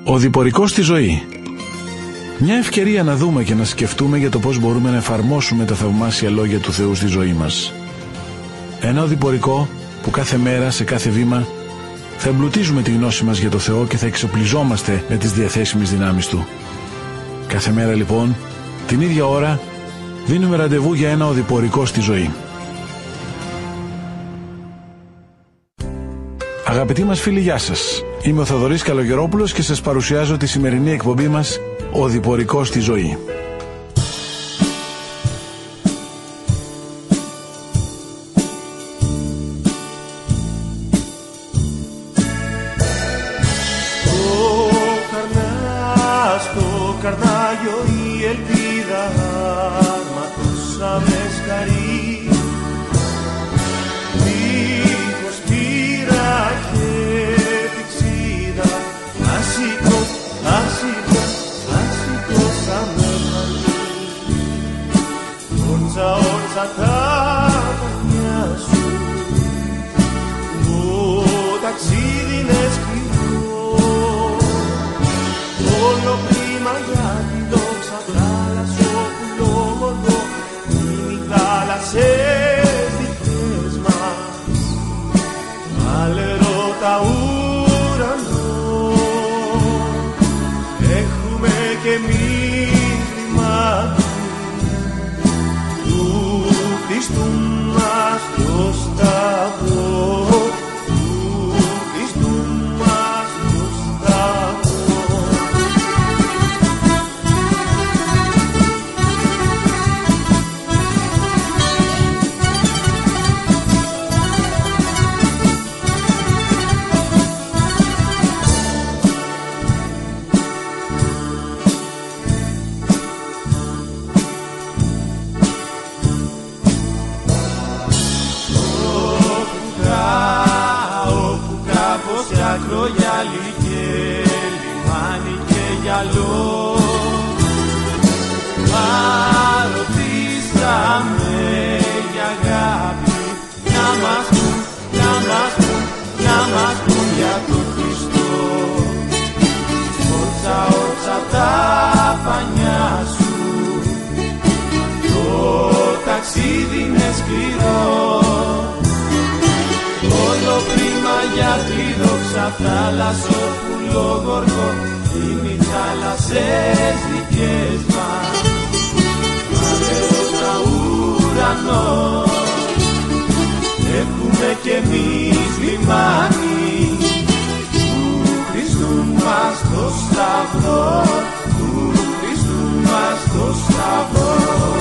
Ο διπορικός στη ζωή. Μια ευκαιρία να δούμε και να σκεφτούμε για το πώς μπορούμε να εφαρμόσουμε τα θαυμάσια λόγια του Θεού στη ζωή μας. Ένα οδηπορικό που κάθε μέρα, σε κάθε βήμα, θα εμπλουτίζουμε τη γνώση μας για το Θεό και θα εξοπλιζόμαστε με τις διαθέσιμες δυνάμεις Του. Κάθε μέρα λοιπόν, την ίδια ώρα, δίνουμε ραντεβού για ένα οδηπορικό στη ζωή. Αγαπητοί μας φίλοι, γεια σας. Είμαι ο Θοδωρής Καλογερόπουλος και σας παρουσιάζω τη σημερινή εκπομπή μας «Ο Διπορικός στη ζωή». Στο καρνάγιο η ελπίδα ματώσα με σκαρί, δίχως πήρα και πηξίδα, άσικο σαν με μαλλί. Όρτσα τα πανιά σου, το ταξίδι είναι σκληρό, όλο πρίμα για τη δόξα θάλασσο πουλόμορφο, είναι οι θάλασσες δικές μας, αλερό τα ουρανό, έχουμε κι εμείς λιμάνι του Χριστού μας το Σταυρό, του Χριστού μας το Σταυρό. Ακρογιάλι και λιμάνι και γυαλό, ρωτήσαμε για αγάπη, να μας πουν για τον Χριστό. Όρτσα τα πανιά σου, το ταξίδι είναι σκληρό, όλο πρίμα για τη δόξα θάλασσο πουλόγοργο, είναι οι θάλασσες δικές μας, αλερό τα ουρανό, έχουμε κι εμείς λιμάνι του Χριστού μας το Σταυρό, του Χριστού μας το Σταυρό.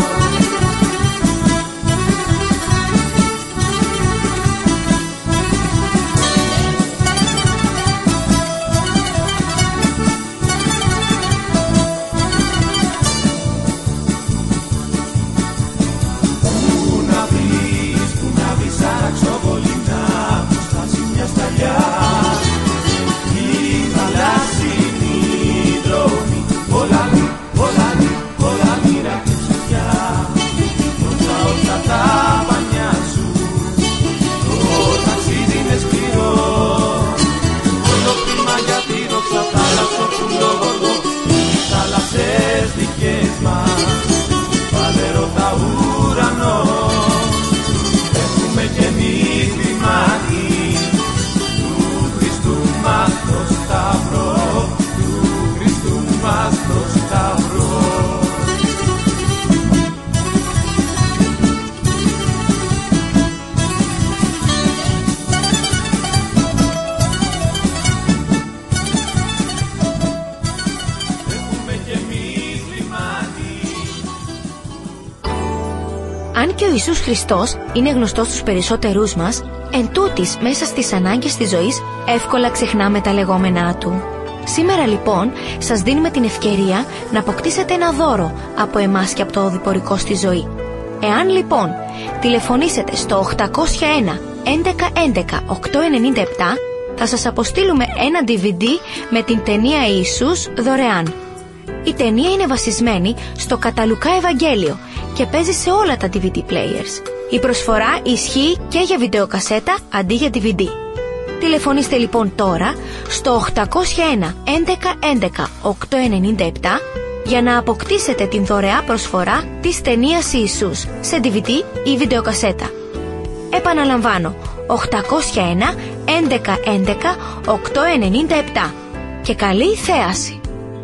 Αν και ο Ιησούς Χριστός είναι γνωστός στους περισσότερούς μας, εντούτοις μέσα στις ανάγκες της ζωής εύκολα ξεχνάμε τα λεγόμενά Του. Σήμερα λοιπόν σας δίνουμε την ευκαιρία να αποκτήσετε ένα δώρο από εμάς και από το οδηπορικό στη ζωή. Εάν λοιπόν τηλεφωνήσετε στο 801 11 11 897, θα σας αποστείλουμε ένα DVD με την ταινία Ιησούς δωρεάν. Η ταινία είναι βασισμένη στο κατά Λουκά Ευαγγέλιο και παίζει σε όλα τα DVD players. Η προσφορά ισχύει και για βιντεοκασέτα αντί για DVD. Τηλεφωνήστε λοιπόν τώρα στο 801 11 11 897 για να αποκτήσετε την δωρεά προσφορά της ταινίας Ιησούς σε DVD ή βιντεοκασέτα. Επαναλαμβάνω, 801 11 11 897 και καλή θέαση.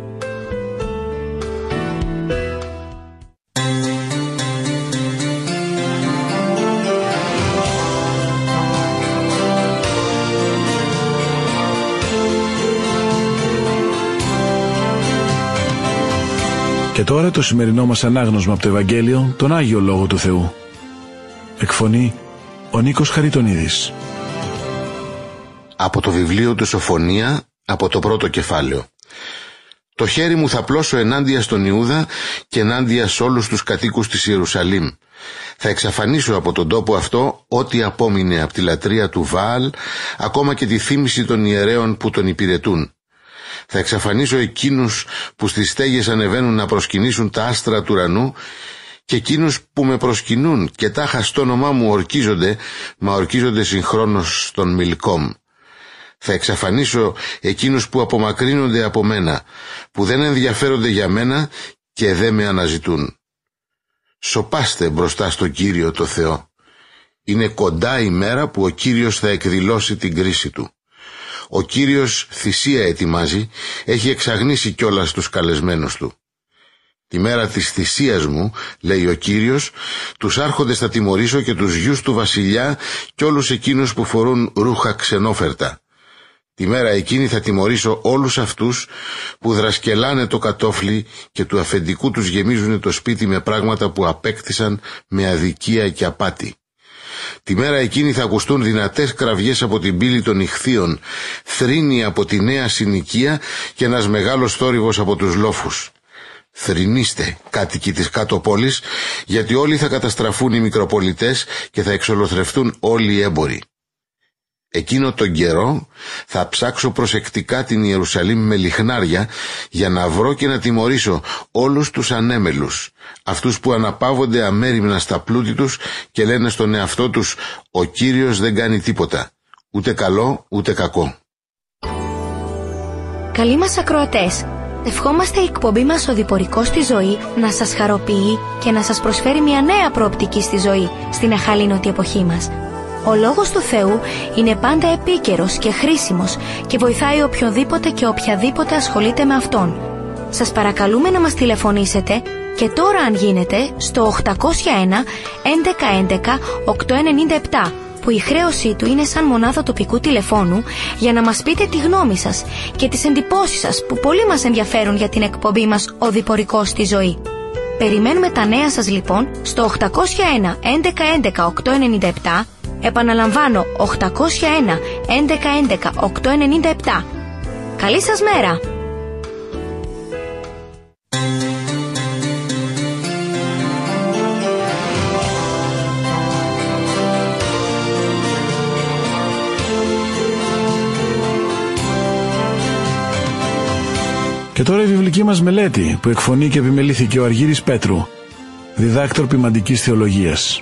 Και τώρα το σημερινό μας ανάγνωσμα από το Ευαγγέλιο, τον Άγιο Λόγο του Θεού. Εκφωνεί ο Νίκος Χαριτονίδης. Από το βιβλίο του Σοφωνία, από το πρώτο κεφάλαιο. Το χέρι μου θα πλώσω ενάντια στον Ιούδα και ενάντια σε όλους τους κατοίκους της Ιερουσαλήμ. Θα εξαφανίσω από τον τόπο αυτό ό,τι απόμεινε από τη λατρεία του Βαάλ, ακόμα και τη θύμηση των ιερέων που τον υπηρετούν. Θα εξαφανίσω εκείνους που στις στέγες ανεβαίνουν να προσκυνήσουν τα άστρα του ουρανού και εκείνους που με προσκυνούν και τάχα στο όνομά μου ορκίζονται, μα ορκίζονται συγχρόνως στον Μιλκόμ. Θα εξαφανίσω εκείνους που απομακρύνονται από μένα, που δεν ενδιαφέρονται για μένα και δεν με αναζητούν. Σωπάστε μπροστά στον Κύριο το Θεό. Είναι κοντά η μέρα που ο Κύριος θα εκδηλώσει την κρίση του. Ο Κύριος θυσία ετοιμάζει, έχει εξαγνίσει κιόλας τους καλεσμένους του. Τη μέρα της θυσίας μου, λέει ο Κύριος, τους άρχοντες θα τιμωρήσω και τους γιους του βασιλιά κι όλους εκείνους που φορούν ρούχα ξενόφερτα. Τη μέρα εκείνη θα τιμωρήσω όλους αυτούς που δρασκελάνε το κατόφλι και του αφεντικού τους γεμίζουν το σπίτι με πράγματα που απέκτησαν με αδικία και απάτη. Τη μέρα εκείνη θα ακουστούν δυνατές κραυγές από την πύλη των ιχθύων, θρήνη από τη νέα συνοικία και ένας μεγάλος θόρυβος από τους λόφους. Θρηνήστε, κάτοικοι της κάτω πόλης, γιατί όλοι θα καταστραφούν οι μικροπολιτές και θα εξολοθρευτούν όλοι οι έμποροι. Εκείνο τον καιρό θα ψάξω προσεκτικά την Ιερουσαλήμ με λιχνάρια για να βρω και να τιμωρήσω όλους τους ανέμελους, αυτούς που αναπαύονται αμέριμνα στα πλούτη τους και λένε στον εαυτό τους «Ο Κύριος δεν κάνει τίποτα, ούτε καλό ούτε κακό». Καλοί μας ακροατές, ευχόμαστε η εκπομπή μας «Οδηπορικός στη ζωή» να σας χαροποιεί και να σας προσφέρει μια νέα προοπτική στη ζωή στην εχαλήνωτη εποχή μας. Ο Λόγος του Θεού είναι πάντα επίκαιρος και χρήσιμος και βοηθάει οποιονδήποτε και οποιαδήποτε ασχολείται με Αυτόν. Σας παρακαλούμε να μας τηλεφωνήσετε και τώρα αν γίνεται στο 801 11 11 897 που η χρέωσή του είναι σαν μονάδα τοπικού τηλεφώνου για να μας πείτε τη γνώμη σας και τις εντυπώσεις σας που πολύ μας ενδιαφέρουν για την εκπομπή μας «Οδηπορικός στη ζωή». Περιμένουμε τα νέα σας λοιπόν στο 801 11 11 897. Επαναλαμβάνω, 801 11 11 897. Καλή σας μέρα! Και τώρα η βιβλική μας μελέτη που εκφωνεί και επιμελήθηκε ο Αργύρης Πέτρου, διδάκτορ ποιμαντικής θεολογίας.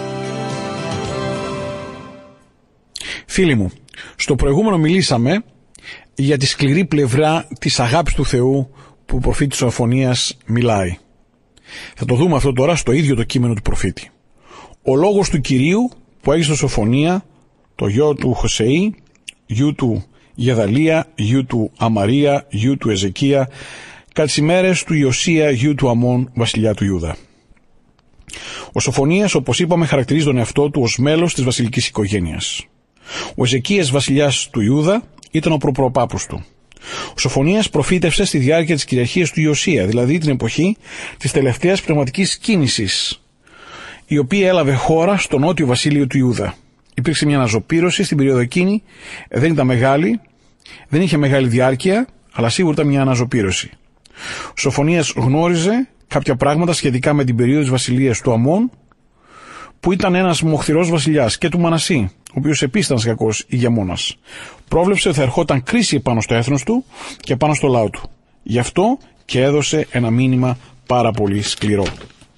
Φίλοι μου, στο προηγούμενο μιλήσαμε για τη σκληρή πλευρά της αγάπης του Θεού που ο προφήτης Σοφωνίας μιλάει. Θα το δούμε αυτό τώρα στο ίδιο το κείμενο του προφήτη. Ο λόγος του Κυρίου που έγινε στο Σοφωνία, το γιο του Χωσεή, γιου του Γεδαλία, γιου του Αμαρία, γιου του Εζεκία, κατά τις ημέρες του Ιωσία, γιου του Αμών, βασιλιά του Ιούδα. Ο Σοφωνίας, όπως είπαμε, χαρακτηρίζει τον εαυτό του ως μέλος της βασιλικής οικογένειας. Ο Εζεκίας, βασιλιάς του Ιούδα, ήταν ο προπροπάπους του. Ο Σοφωνίας προφήτευσε στη διάρκεια της κυριαρχίας του Ιωσία, δηλαδή την εποχή της τελευταίας πνευματικής κίνησης, η οποία έλαβε χώρα στο νότιο βασίλειο του Ιούδα. Υπήρξε μια αναζωπήρωση στην περίοδο εκείνη, δεν ήταν μεγάλη, δεν είχε μεγάλη διάρκεια, αλλά σίγουρα ήταν μια αναζωπήρωση. Ο Σοφωνίας γνώριζε κάποια πράγματα σχετικά με την περίοδο της βασιλείας του Αμών, που ήταν ένας μοχθηρός βασιλιάς, και του Μανασί, ο οποίος επίσης ήταν κακός ηγεμόνας. Πρόβλεψε ότι θα ερχόταν κρίση επάνω στο έθνος του και πάνω στο λαό του. Γι' αυτό και έδωσε ένα μήνυμα πάρα πολύ σκληρό.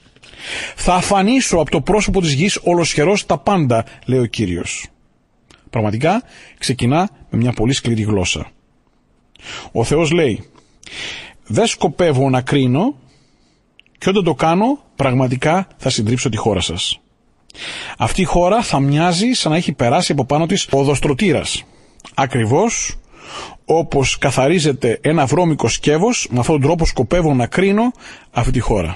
«Θα αφανίσω από το πρόσωπο της γης ολοσχερός τα πάντα», λέει ο Κύριος. Πραγματικά ξεκινά με μια πολύ σκληρή γλώσσα. Ο Θεός λέει: δεν σκοπεύω να κρίνω και όταν το κάνω πραγματικά θα συντρίψω τη χώρα σας. Αυτή η χώρα θα μοιάζει σαν να έχει περάσει από πάνω της οδοστρωτήρας. Ακριβώς όπως καθαρίζεται ένα βρώμικο σκεύος, με αυτόν τον τρόπο σκοπεύω να κρίνω αυτή τη χώρα.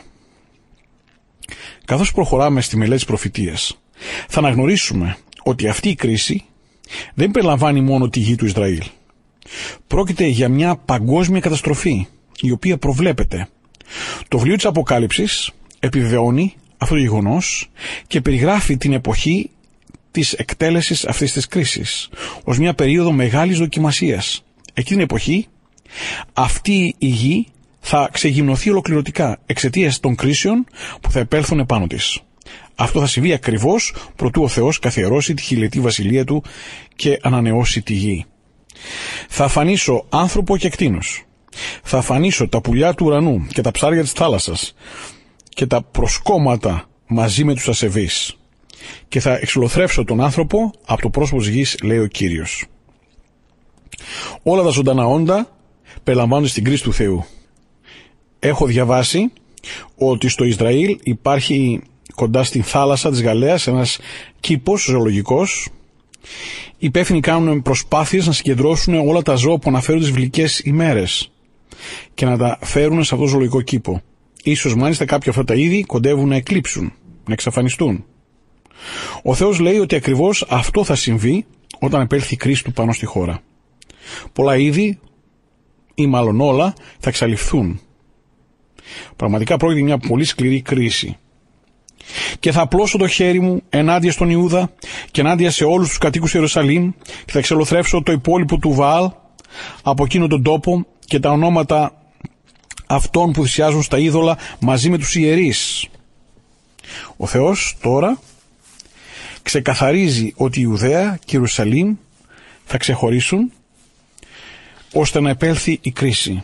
Καθώς προχωράμε στη μελέτη της προφητείας, θα αναγνωρίσουμε ότι αυτή η κρίση δεν περιλαμβάνει μόνο τη γη του Ισραήλ. Πρόκειται για μια παγκόσμια καταστροφή, η οποία προβλέπεται. Το βιβλίο της Αποκάλυψης επιβεβαιώνει αυτό το γεγονός και περιγράφει την εποχή της εκτέλεσης αυτής της κρίσης ως μια περίοδο μεγάλης δοκιμασίας. Εκείνη την εποχή αυτή η γη θα ξεγυμνωθεί ολοκληρωτικά εξαιτίας των κρίσεων που θα επέλθουν επάνω της. Αυτό θα συμβεί ακριβώς προτού ο Θεός καθιερώσει τη χιλιετή βασιλεία του και ανανεώσει τη γη. Θα αφανίσω άνθρωπο και κτήνος. Θα αφανίσω τα πουλιά του ουρανού και τα ψάρια της θάλασσας και τα προσκόμματα μαζί με τους ασεβείς. Και θα εξολοθρεύσω τον άνθρωπο από το πρόσωπο της γης, λέει ο Κύριος. Όλα τα ζωντανά όντα περιλαμβάνονται στην κρίση του Θεού. Έχω διαβάσει ότι στο Ισραήλ υπάρχει κοντά στην θάλασσα της Γαλέας ένας κήπος ζωολογικός. Οι υπεύθυνοι κάνουν προσπάθειες να συγκεντρώσουν όλα τα ζώα που αναφέρονται στις βιβλικές ημέρες και να τα φέρουν σε αυτό το ζωολογικό κήπο. Ίσως μάλιστα κάποια αυτά τα είδη κοντεύουν να εκλείψουν, να εξαφανιστούν. Ο Θεός λέει ότι ακριβώς αυτό θα συμβεί όταν επέλθει η κρίση του πάνω στη χώρα. Πολλά είδη, ή μάλλον όλα, θα εξαλειφθούν. Πραγματικά πρόκειται για μια πολύ σκληρή κρίση. Και θα απλώσω το χέρι μου ενάντια στον Ιούδα και ενάντια σε όλους τους κατοίκους Ιερουσαλήμ και θα εξελοθρεύσω το υπόλοιπο του Βαάλ από εκείνο τον τόπο και τα ονόματα αυτών που θυσιάζουν στα είδωλα μαζί με τους ιερείς. Ο Θεός τώρα ξεκαθαρίζει ότι η Ιουδαία και η Ιερουσαλήμ θα ξεχωρίσουν ώστε να επέλθει η κρίση.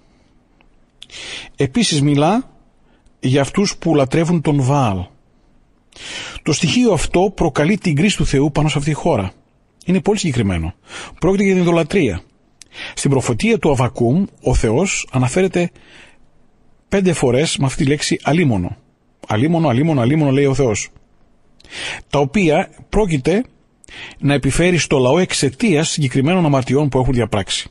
Επίσης μιλά για αυτούς που λατρεύουν τον Βαάλ. Το στοιχείο αυτό προκαλεί την κρίση του Θεού πάνω σε αυτή τη χώρα. Είναι πολύ συγκεκριμένο. Πρόκειται για την ιδωλατρία. Στην προφητεία του Αββακούμ ο Θεός αναφέρεται 5 φορές με αυτή τη λέξη αλίμονο. Αλίμονο, αλίμονο, αλίμονο, λέει ο Θεός. Τα οποία πρόκειται να επιφέρει στο λαό εξαιτίας συγκεκριμένων αμαρτιών που έχουν διαπράξει.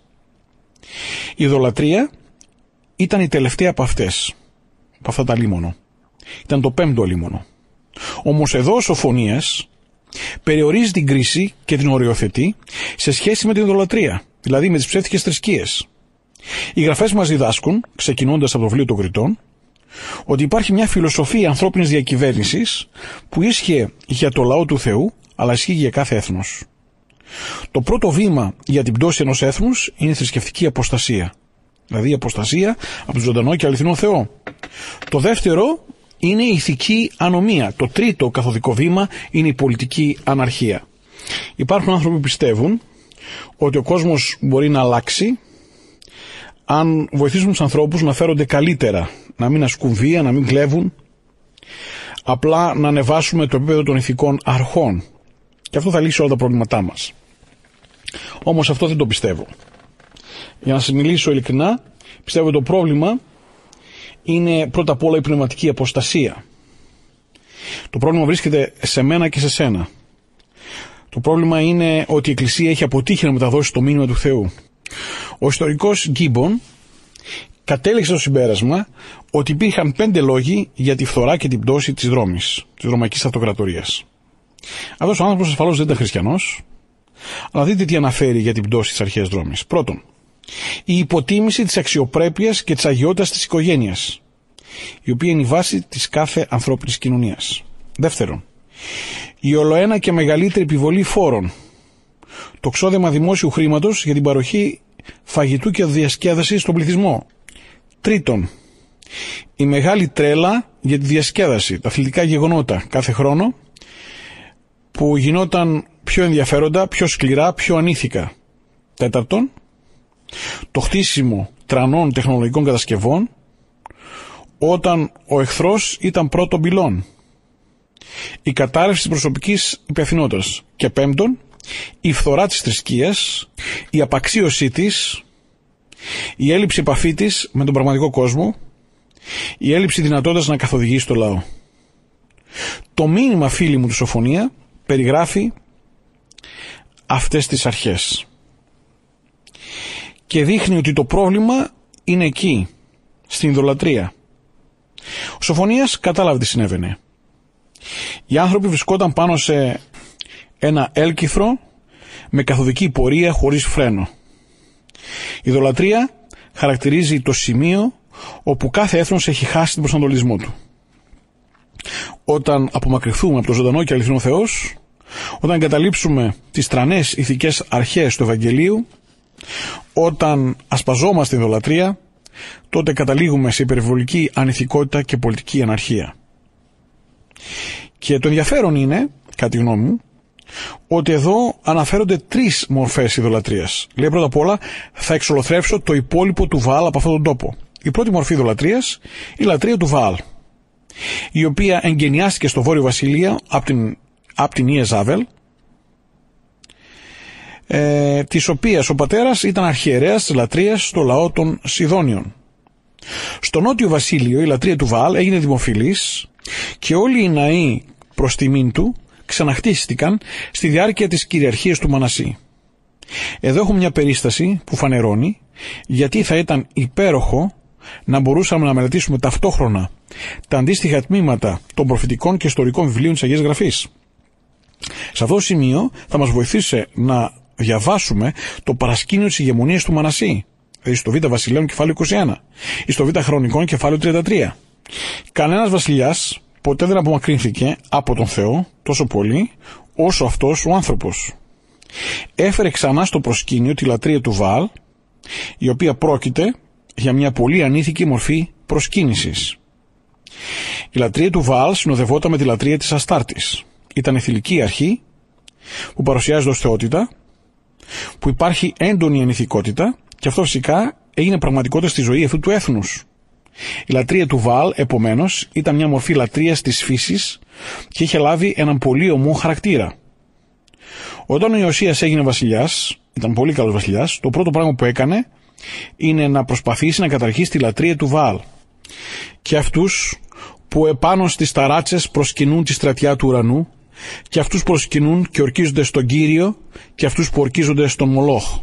Η ιδωλατρία ήταν η τελευταία από αυτές, από αυτά τα αλίμονο. Ήταν το 5ο αλίμονο. Όμως εδώ ο Σοφωνίας περιορίζει την κρίση και την οριοθετεί σε σχέση με την ιδωλατρία, δηλαδή με τις ψεύτικες θρησκείες. Οι γραφές μας διδάσκουν, ξεκινώντας από το βιβλίο των Κριτών, ότι υπάρχει μια φιλοσοφία ανθρώπινης διακυβέρνησης που ίσχυε για το λαό του Θεού, αλλά ισχύει για κάθε έθνος. Το πρώτο βήμα για την πτώση ενός έθνους είναι η θρησκευτική αποστασία, δηλαδή η αποστασία από τον ζωντανό και αληθινό Θεό. Το δεύτερο είναι η ηθική ανομία. Το τρίτο καθοδικό βήμα είναι η πολιτική αναρχία. Υπάρχουν άνθρωποι που πιστεύουν ότι ο κόσμος μπορεί να αλλάξει αν βοηθήσουμε τους ανθρώπους να φέρονται καλύτερα, να μην ασκούν βία, να μην κλέβουν, απλά να ανεβάσουμε το επίπεδο των ηθικών αρχών. Και αυτό θα λύσει όλα τα προβλήματά μας. Όμως αυτό δεν το πιστεύω. Για να σας μιλήσω ειλικρινά, πιστεύω ότι το πρόβλημα είναι πρώτα απ' όλα η πνευματική αποστασία. Το πρόβλημα βρίσκεται σε μένα και σε σένα. Το πρόβλημα είναι ότι η Εκκλησία έχει αποτύχει να μεταδώσει το μήνυμα του Θεού. Ο ιστορικός Γκίμπον κατέληξε στο συμπέρασμα ότι υπήρχαν 5 λόγοι για τη φθορά και την πτώση της Ρώμης, της Ρωμαϊκής Αυτοκρατορίας. Αυτός ο άνθρωπος ασφαλώς δεν ήταν χριστιανός, αλλά δείτε τι αναφέρει για την πτώση της αρχαίας Ρώμης. Πρώτον, η υποτίμηση της αξιοπρέπειας και της αγιότητας της οικογένειας, η οποία είναι η βάση της κάθε ανθρώπινης κοινωνίας. Δεύτερον, η ολοένα και μεγαλύτερη επιβολή φόρων, το ξόδεμα δημόσιου χρήματος για την παροχή φαγητού και διασκέδαση στον πληθυσμό. Τρίτον, η μεγάλη τρέλα για τη διασκέδαση, τα αθλητικά γεγονότα κάθε χρόνο που γινόταν πιο ενδιαφέροντα, πιο σκληρά, πιο ανήθικα. Τέταρτον, το χτίσιμο τρανών τεχνολογικών κατασκευών όταν ο εχθρός ήταν πρώτον πυλών. Η κατάρρευση της προσωπικής υπευθυνότητας. Και πέμπτον, η φθορά της θρησκείας, η απαξίωσή της, η έλλειψη επαφή της με τον πραγματικό κόσμο, η έλλειψη δυνατότητας να καθοδηγήσει το λαό. Το μήνυμα, φίλοι μου, του Σοφωνία περιγράφει αυτές τις αρχές και δείχνει ότι το πρόβλημα είναι εκεί, στην ιδωλατρία. Ο Σοφωνίας κατάλαβε τι συνέβαινε. Οι άνθρωποι βρισκόταν πάνω σε ένα έλκυθρο με καθοδική πορεία χωρίς φρένο. Η ιδωλατρία χαρακτηρίζει το σημείο όπου κάθε έθνος έχει χάσει τον προσανατολισμό του. Όταν απομακρυνθούμε από το ζωντανό και αληθινό Θεός, όταν εγκαταλείψουμε τις τρανές ηθικές αρχές του Ευαγγελίου, όταν ασπαζόμαστε την ιδωλατρία, τότε καταλήγουμε σε υπερβολική ανηθικότητα και πολιτική αναρχία. Και το ενδιαφέρον είναι, κατά τη γνώμη μου, ότι εδώ αναφέρονται 3 μορφές ιδωλατρίας. Λέει πρώτα απ' όλα, θα εξολοθρεύσω το υπόλοιπο του Βαάλ από αυτόν τον τόπο. Η πρώτη μορφή ιδωλατρίας, η λατρεία του Βαάλ, η οποία εγκαινιάστηκε στο Βόρειο Βασίλειο από την Ιεζάβελ, της οποίας ο πατέρας ήταν αρχιερέας της λατρείας στο λαό των Σιδώνιων. Στο Νότιο Βασίλειο η λατρεία του Βαάλ έγινε δημοφιλής και όλοι οι ναοί προς τιμήν του ξαναχτίστηκαν στη διάρκεια της κυριαρχίας του Μανασί. Εδώ έχουμε μια περίσταση που φανερώνει γιατί θα ήταν υπέροχο να μπορούσαμε να μελετήσουμε ταυτόχρονα τα αντίστοιχα τμήματα των προφητικών και ιστορικών βιβλίων της Αγίας Γραφής. Σε αυτό το σημείο θα μας βοηθήσει να διαβάσουμε το παρασκήνιο της ηγεμονίας του Μανασί, δηλαδή στο Β' Βασιλέων κεφάλαιο 21 ή στο Β' Χρονικών κεφάλαιο 33. Κανένας βασιλιάς ποτέ δεν απομακρύνθηκε από τον Θεό τόσο πολύ όσο αυτός ο άνθρωπος. Έφερε ξανά στο προσκήνιο τη λατρεία του Βαάλ, η οποία πρόκειται για μια πολύ ανήθικη μορφή προσκύνησης. Η λατρεία του Βαάλ συνοδευόταν με τη λατρεία της Αστάρτης. Ήταν η θηλυκή αρχή που παρουσιάζεται ως θεότητα, που υπάρχει έντονη ανηθικότητα και αυτό φυσικά έγινε πραγματικότητα στη ζωή αυτού του έθνους. Η λατρεία του Βαάλ, επομένως, ήταν μια μορφή λατρείας της φύσης και είχε λάβει έναν πολύ ομό χαρακτήρα. Όταν ο Ιωσίας έγινε βασιλιάς, ήταν πολύ καλός βασιλιάς, το πρώτο πράγμα που έκανε είναι να προσπαθήσει να καταρχίσει τη λατρεία του Βαάλ και αυτούς που επάνω στις ταράτσες προσκυνούν τη στρατιά του ουρανού και αυτούς που προσκυνούν και ορκίζονται στον Κύριο και αυτούς που ορκίζονται στον Μολόχ.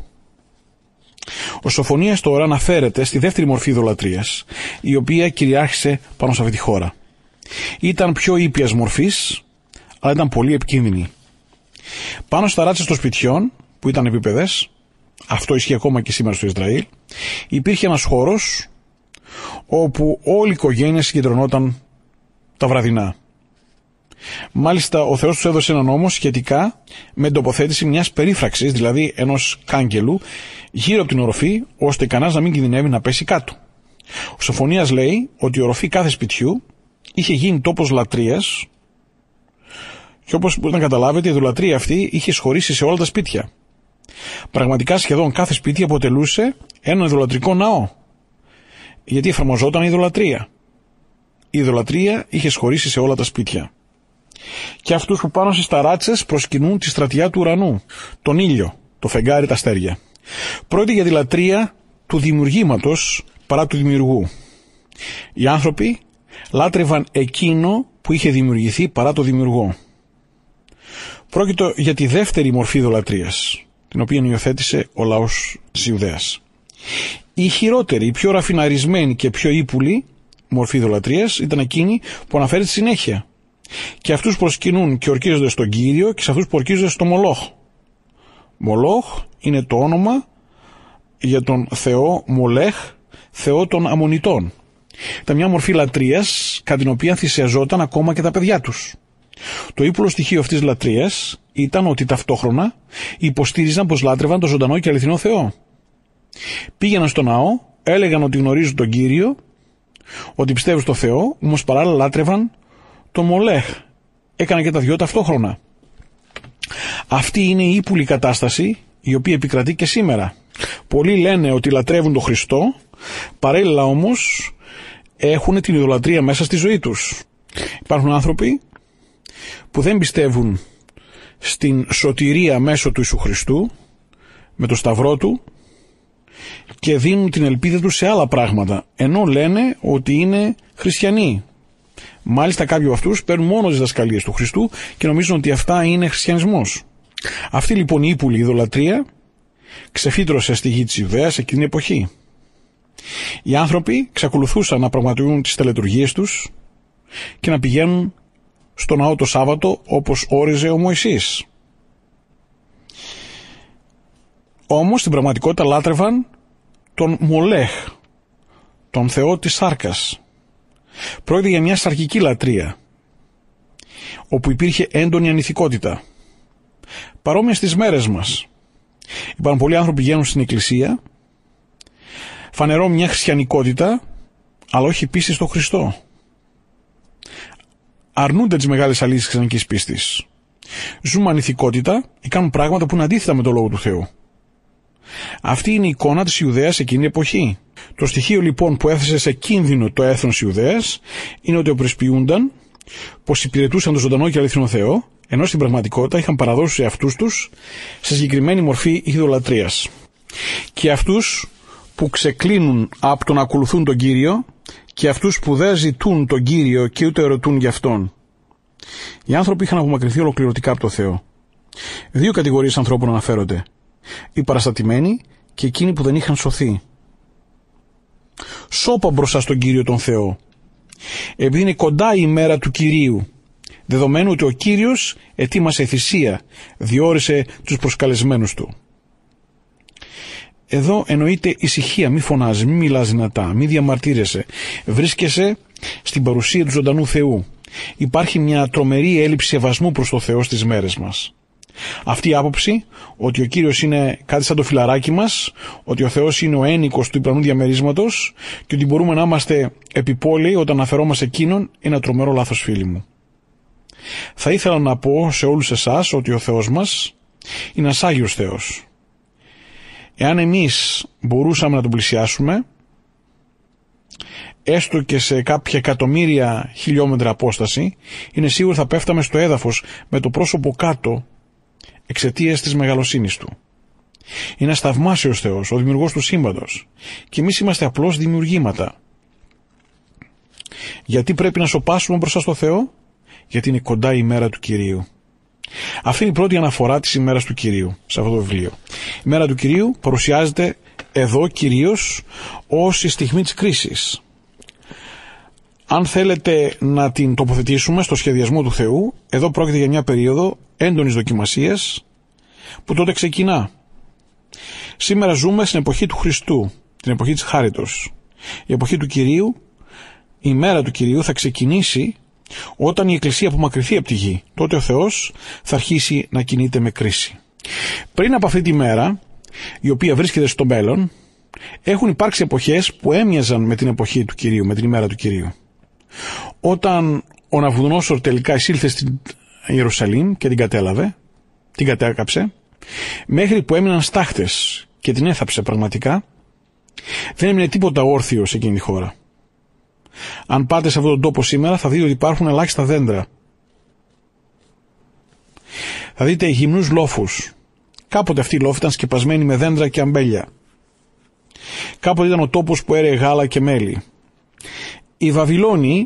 Ο Σοφωνίας τώρα αναφέρεται στη δεύτερη μορφή ιδωλατρίας, η οποία κυριάρχησε πάνω σε αυτή τη χώρα. Ήταν πιο ήπιας μορφής, αλλά ήταν πολύ επικίνδυνη. Πάνω στα ταράτσες των σπιτιών, που ήταν επίπεδες, αυτό ισχύει ακόμα και σήμερα στο Ισραήλ, υπήρχε ένας χώρος όπου όλη η οικογένεια συγκεντρωνόταν τα βραδινά. Μάλιστα ο Θεός τους έδωσε έναν νόμο σχετικά με την τοποθέτηση μιας περίφραξης, δηλαδή ενός κάγκελου, γύρω από την οροφή, ώστε κανένας να μην κινδυνεύει να πέσει κάτω. Ο Σοφωνίας λέει ότι η οροφή κάθε σπιτιού είχε γίνει τόπος λατρείας και όπως μπορείτε να καταλάβετε η ιδωλατρία αυτή είχε σχωρίσει σε όλα τα σπίτια. Πραγματικά σχεδόν κάθε σπίτι αποτελούσε έναν ιδωλατρικό ναό, γιατί εφαρμοζόταν η ιδωλατρία. Η ιδωλατρία είχε σχωρίσει σε όλα τα σπίτια. Και αυτούς που πάνω στις ταράτσες προσκυνούν τη στρατιά του ουρανού, τον ήλιο, το φεγγάρι, τα αστέρια. Πρόκειται για τη λατρεία του δημιουργήματος παρά του δημιουργού. Οι άνθρωποι λάτρευαν εκείνο που είχε δημιουργηθεί παρά το δημιουργό. Πρόκειται για τη δεύτερη μορφή ιδωλατρίας, την οποία υιοθέτησε ο λαός της Ιουδαίας. Η χειρότερη, η πιο ραφιναρισμένη και πιο ύπουλη μορφή ιδωλατρίας ήταν εκείνη που αναφέρεται στη συνέχεια. Και αυτούς προσκυνούν και ορκίζονται στον Κύριο και σε αυτούς που ορκίζονται στο Μολόχ. Μολόχ είναι το όνομα για τον θεό Μολέχ, θεό των Αμμονιτών. Ήταν μια μορφή λατρείας κατά την οποία θυσιαζόταν ακόμα και τα παιδιά τους. Το ύπουλο στοιχείο αυτής της λατρείας ήταν ότι ταυτόχρονα υποστήριζαν πως λάτρευαν τον ζωντανό και αληθινό Θεό. Πήγαιναν στο ναό, έλεγαν ότι γνωρίζουν τον Κύριο, ότι πιστεύουν στο Θεό, όμως παράλληλα λάτρευαν τον Μολέχ. Έκαναν και τα δυο ταυτόχρονα. Αυτή είναι η ύπουλη κατάσταση η οποία επικρατεί και σήμερα. Πολλοί λένε ότι λατρεύουν τον Χριστό, παράλληλα όμως έχουν την ιδωλατρία μέσα στη ζωή τους. Υπάρχουν άνθρωποι που δεν πιστεύουν στην σωτηρία μέσω του Ιησού Χριστού, με το σταυρό του, και δίνουν την ελπίδα τους σε άλλα πράγματα, ενώ λένε ότι είναι χριστιανοί. Μάλιστα κάποιοι από αυτούς παίρνουν μόνο τις διδασκαλίες του Χριστού και νομίζουν ότι αυτά είναι χριστιανισμός. Αυτή λοιπόν η ύπουλη ιδωλατρία ξεφύτρωσε στη γη της Ιουδαίας εκείνη την εποχή. Οι άνθρωποι εξακολουθούσαν να πραγματοποιούν τις τελετουργίες τους και να πηγαίνουν στο ναό το Σάββατο όπως όριζε ο Μωυσής. Όμως στην πραγματικότητα λάτρευαν τον Μολέχ, τον θεό της σάρκας. Πρόκειται για μια σαρκική λατρεία, όπου υπήρχε έντονη ανηθικότητα. Παρόμοια στις μέρες μας. Υπάρχουν πολλοί άνθρωποι που πηγαίνουν στην εκκλησία, φανερώνουν μια χριστιανικότητα, αλλά όχι πίστη στο Χριστό. Αρνούνται τις μεγάλες αλήθειες της χριστιανικής πίστης. Ζουν ανηθικότητα ή κάνουν πράγματα που είναι αντίθετα με το Λόγο του Θεού. Αυτή είναι η εικόνα της Ιουδαίας εκείνη την εποχή. Το στοιχείο λοιπόν που έθεσε σε κίνδυνο το έθνος Ιουδαίας είναι ότι οπρεσποιούνταν πως υπηρετούσαν τον ζωντανό και αληθινό Θεό, ενώ στην πραγματικότητα είχαν παραδώσει σε αυτούς τους σε συγκεκριμένη μορφή ιδωλατρίας. Και αυτούς που ξεκλίνουν από το να ακολουθούν τον Κύριο και αυτούς που δεν ζητούν τον Κύριο και ούτε ερωτούν γι' Αυτόν. Οι άνθρωποι είχαν απομακρυνθεί ολοκληρωτικά από το Θεό. Δύο κατηγορίες ανθρώπων αναφέρονται: οι παραστατημένοι και εκείνοι που δεν είχαν σωθεί. Σώπα μπροστά στον Κύριο τον Θεό, επειδή είναι κοντά η ημέρα του Κυρίου, δεδομένου ότι ο Κύριος ετοίμασε θυσία, διόρισε τους προσκαλεσμένους του. Εδώ εννοείται ησυχία, μη φωνάζει, μη μιλάς δυνατά, μη διαμαρτύρεσαι, βρίσκεσαι στην παρουσία του ζωντανού Θεού. Υπάρχει μια τρομερή έλλειψη σεβασμού προς το Θεό στις μέρες μας. Αυτή η άποψη ότι ο Κύριος είναι κάτι σαν το φιλαράκι μας, ότι ο Θεός είναι ο ένικος του διπλανού διαμερίσματος και ότι μπορούμε να είμαστε επιπόλαιοι όταν αναφερόμαστε εκείνον, είναι ένα τρομερό λάθος, φίλοι μου. Θα ήθελα να πω σε όλους εσάς ότι ο Θεός μας είναι ένας Άγιος Θεός. Εάν εμείς μπορούσαμε να τον πλησιάσουμε, έστω και σε κάποια εκατομμύρια χιλιόμετρα απόσταση, είναι σίγουρο θα πέφταμε στο έδαφος με το πρόσωπο κάτω, εξαιτίας της μεγαλοσύνης του. Είναι ένας θαυμάσιος Θεός, ο δημιουργός του σύμπαντος, και εμείς είμαστε απλώς δημιουργήματα. Γιατί πρέπει να σωπάσουμε μπροστά στο Θεό? Γιατί είναι κοντά η ημέρα του Κυρίου. Αυτή είναι η πρώτη αναφορά της ημέρας του Κυρίου σε αυτό το βιβλίο. Η ημέρα του Κυρίου παρουσιάζεται εδώ κυρίως ως η στιγμή της κρίσης. Αν θέλετε να την τοποθετήσουμε στο σχεδιασμό του Θεού, εδώ πρόκειται για μια περίοδο έντονης δοκιμασίας που τότε ξεκινά. Σήμερα ζούμε στην εποχή του Χριστού, την εποχή της χάριτος. Η εποχή του Κυρίου, η μέρα του Κυρίου θα ξεκινήσει όταν η Εκκλησία απομακρυνθεί από τη γη. Τότε ο Θεός θα αρχίσει να κινείται με κρίση. Πριν από αυτή τη μέρα, η οποία βρίσκεται στο μέλλον, έχουν υπάρξει εποχές που έμοιαζαν με την εποχή του Κυρίου, με την ημέρα του Κυρίου. Όταν ο Ναβουχοδονόσορ τελικά εισήλθε στην Ιερουσαλήμ και την κατέλαβε, την κατέκαψε, μέχρι που έμειναν στάχτες και την έθαψε πραγματικά, δεν έμεινε τίποτα όρθιο σε εκείνη τη χώρα. Αν πάτε σε αυτόν τον τόπο σήμερα θα δείτε ότι υπάρχουν ελάχιστα δέντρα. Θα δείτε γυμνούς λόφους. Κάποτε αυτοί οι λόφοι ήταν σκεπασμένοι με δέντρα και αμπέλια. Κάποτε ήταν ο τόπος που έρεε γάλα και μέλι. Οι Βαβυλώνοι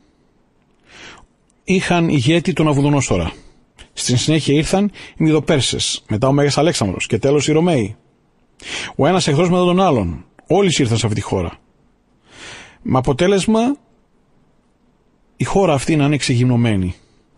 είχαν ηγέτη τον Ναβουχοδονόσορα. Στην συνέχεια ήρθαν οι Μηδοπέρσες, μετά ο Μέγας Αλέξανδρος και τέλος οι Ρωμαίοι. Ο ένας εχθρός μετά τον άλλον. Όλοι ήρθαν σε αυτή τη χώρα. Με αποτέλεσμα η χώρα αυτή να είναι εξεγυμνωμένη.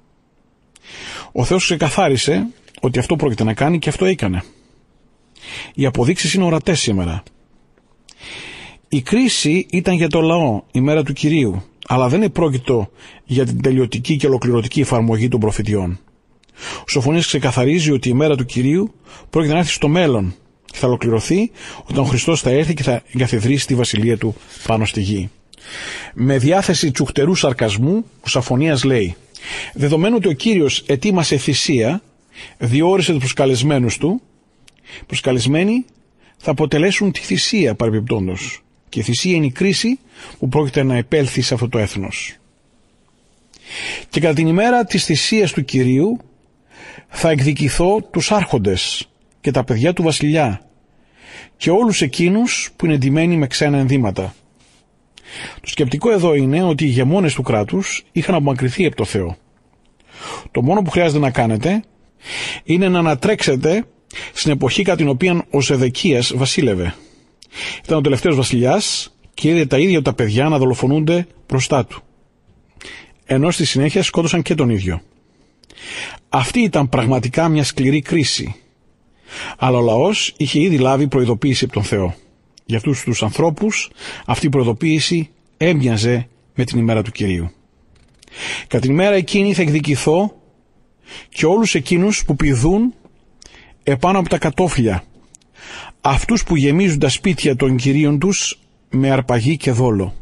Ο Θεός ξεκαθάρισε ότι αυτό πρόκειται να κάνει και αυτό έκανε. Οι αποδείξεις είναι ορατές σήμερα. Η κρίση ήταν για το λαό, η μέρα του Κυρίου, αλλά δεν επρόκειτο για την τελειωτική και ολοκληρωτική εφαρμογή των προφητιών. Ο Σοφωνίας ξεκαθαρίζει ότι η μέρα του Κυρίου πρόκειται να έρθει στο μέλλον και θα ολοκληρωθεί όταν ο Χριστός θα έρθει και θα εγκαθιδρύσει τη βασιλεία του πάνω στη γη. Με διάθεση τσουχτερού σαρκασμού, ο Σοφωνίας λέει: δεδομένου ότι ο Κύριος ετοίμασε θυσία, διόρισε τους προσκαλεσμένους του, προσκαλεσμένοι θα αποτελέσουν τη θυσία παρεμπιπτόντως. Και η θυσία είναι η κρίση που πρόκειται να επέλθει σε αυτό το έθνος. Και κατά την ημέρα της θυσίας του Κυρίου θα εκδικηθώ τους άρχοντες και τα παιδιά του βασιλιά και όλους εκείνους που είναι ντυμένοι με ξένα ενδύματα. Το σκεπτικό εδώ είναι ότι οι ηγεμόνες του κράτους είχαν απομακρυνθεί από το Θεό. Το μόνο που χρειάζεται να κάνετε είναι να ανατρέξετε στην εποχή κατά την οποία ο Ζεδεκίας βασίλευε. Ήταν ο τελευταίος βασιλιάς και είδε τα ίδια τα παιδιά να δολοφονούνται μπροστά του, ενώ στη συνέχεια σκότωσαν και τον ίδιο. Αυτή ήταν πραγματικά μια σκληρή κρίση, αλλά ο λαός είχε ήδη λάβει προειδοποίηση από τον Θεό. Για αυτούς τους ανθρώπους αυτή η προειδοποίηση έμοιαζε με την ημέρα του Κυρίου. Κατά την ημέρα εκείνη θα εκδικηθώ και όλους εκείνους που πηδούν επάνω από τα κατόφλια, αυτούς που γεμίζουν τα σπίτια των κυρίων τους με αρπαγή και δόλο.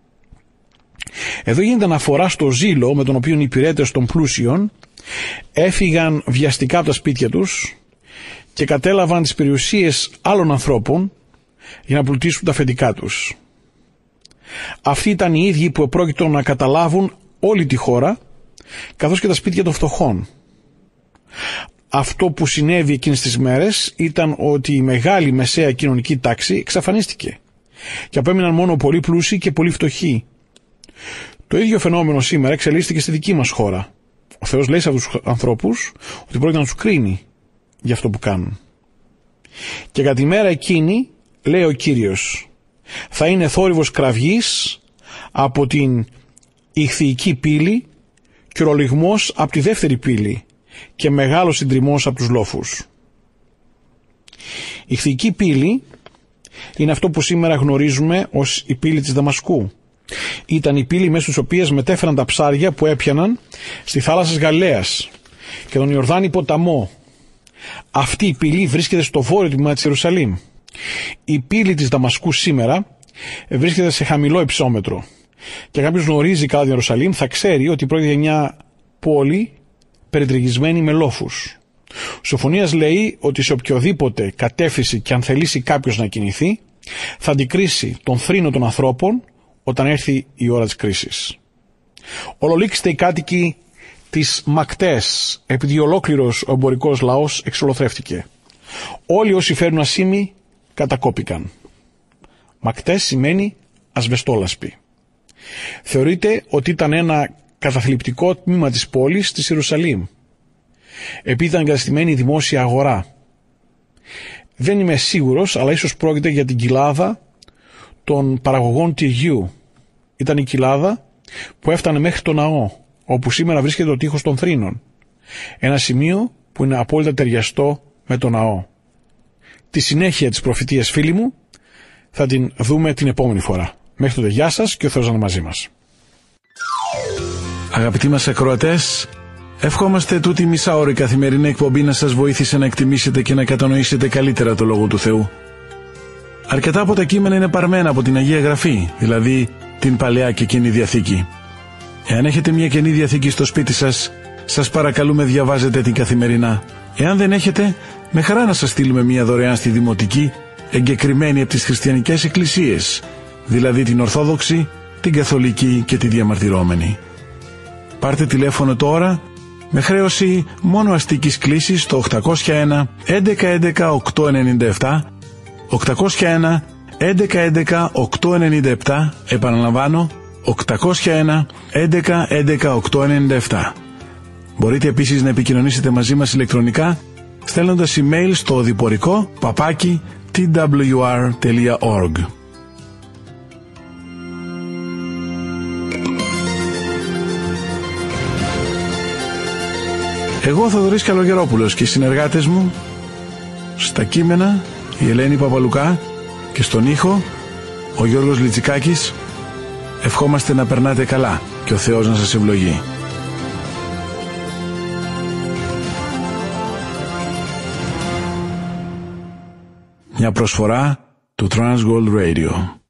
Εδώ γίνεται αναφορά στο ζήλο με τον οποίο οι υπηρέτες των πλούσιων έφυγαν βιαστικά από τα σπίτια τους και κατέλαβαν τις περιουσίες άλλων ανθρώπων για να πλουτίσουν τα αφεντικά τους. Αυτοί ήταν οι ίδιοι που επρόκειτο να καταλάβουν όλη τη χώρα, καθώς και τα σπίτια των φτωχών. Αυτό που συνέβη εκείνες τις μέρες ήταν ότι η μεγάλη μεσαία κοινωνική τάξη εξαφανίστηκε και απέμειναν μόνο πολύ πλούσιοι και πολύ φτωχοί. Το ίδιο φαινόμενο σήμερα εξελίσσεται στη δική μας χώρα. Ο Θεός λέει σε αυτούς τους ανθρώπους ότι πρόκειται να τους κρίνει για αυτό που κάνουν. Και κατά τη μέρα εκείνη, λέει ο Κύριος, θα είναι θόρυβος κραυγής από την ιχθυϊκή πύλη και ρολιγμός από τη δεύτερη πύλη και μεγάλος συντριμμός από τους λόφους. Η ιχθυϊκή πύλη είναι αυτό που σήμερα γνωρίζουμε ως η πύλη της Δαμασκού. Ήταν η πύλη μέσα στις οποίες μετέφεραν τα ψάρια που έπιαναν στη θάλασσα της Γαλιλαίας και τον Ιορδάνη ποταμό. Αυτή η πύλη βρίσκεται στο βόρειο τμήμα της Ιερουσαλήμ. Η πύλη της Δαμασκού σήμερα βρίσκεται σε χαμηλό υψόμετρο και κάποιος γνωρίζει καλά την Ιερουσαλήμ θα ξέρει ότι πρόκειται για μια πόλη περιτριγισμένη με λόφους. Ο Σοφωνίας λέει ότι σε οποιοδήποτε κατεύθυνση και αν θελήσει κάποιος να κινηθεί θα αντικρίσει τον θρήνο των ανθρώπων όταν έρθει η ώρα της κρίσης. Ολολήξτε οι κάτοικοι της Μακτές, επειδή ολόκληρος ο εμπορικός λαός εξολοθρεύτηκε. Όλοι όσοι φέρνουν ασήμι κατακόπηκαν. Μακτές σημαίνει ασβεστόλασπη. Θεωρείται ότι ήταν ένα καταθλιπτικό τμήμα της πόλης της Ιερουσαλήμ, επειδή ήταν εγκαταστημένη η δημόσια αγορά. Δεν είμαι σίγουρος, αλλά ίσως πρόκειται για την κοιλάδα των παραγωγών τυριού. Ήταν η κοιλάδα που έφτανε μέχρι το ναό, όπου σήμερα βρίσκεται ο τείχος των θρήνων. Ένα σημείο που είναι απόλυτα ταιριαστό με το ναό. Τη συνέχεια της προφητείας, φίλοι μου, θα την δούμε την επόμενη φορά. Μέχρι τότε γεια σας και ο Θεός να είναι μαζί μας. Αγαπητοί μας ακροατές, ευχόμαστε τούτη μισάωρη καθημερινή εκπομπή να σας βοήθησε να εκτιμήσετε και να κατανοήσετε καλύτερα το Λόγο του Θεού. Αρκετά από τα κείμενα είναι παρμένα από την Αγία Γραφή, δηλαδή την Παλαιά και Καινή Διαθήκη. Εάν έχετε μια Καινή Διαθήκη στο σπίτι σας, σας παρακαλούμε διαβάζετε την καθημερινά. Εάν δεν έχετε, με χαρά να σας στείλουμε μια δωρεάν στη Δημοτική, εγκεκριμένη από τις χριστιανικές εκκλησίες, δηλαδή την Ορθόδοξη, την Καθολική και τη Διαμαρτυρόμενη. Πάρτε τηλέφωνο τώρα με χρέωση μόνο αστικής κλήσης στο 801 1111 897, 801 1111 897, επαναλαμβάνω 801 1111 897. Μπορείτε επίσης να επικοινωνήσετε μαζί μας ηλεκτρονικά στέλνοντας email στο οδηπορικό @twr.org. Εγώ Θοδωρής Καλογερόπουλος και οι συνεργάτες μου στα κείμενα η Ελένη Παπαλουκά και στον ήχο ο Γιώργος Λιτσικάκης ευχόμαστε να περνάτε καλά και ο Θεός να σας ευλογεί. Μια προσφορά του Transworld Radio.